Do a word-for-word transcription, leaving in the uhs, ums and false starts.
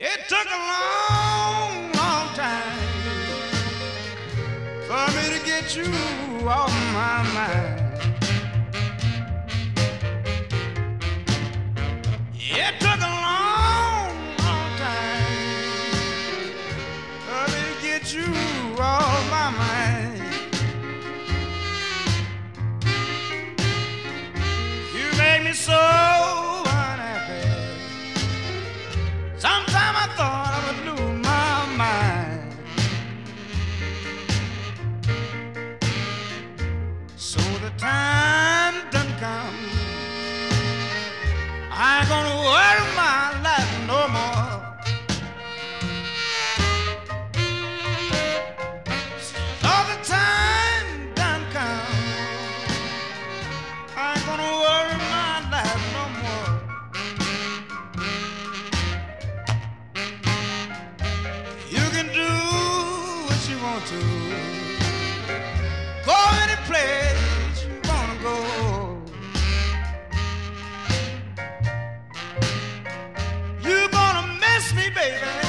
It took a long, long time for me to get you off my mind. It took a long, long time for me to get you off my mind. You made me so unhappy. Sometime I thought I would lose my mind. So the time done come. I ain't gonna worry my life no more. So the time done come. I ain't gonna worry my life no more. You can do what you want to. Go any place you wanna go. You're gonna miss me, baby.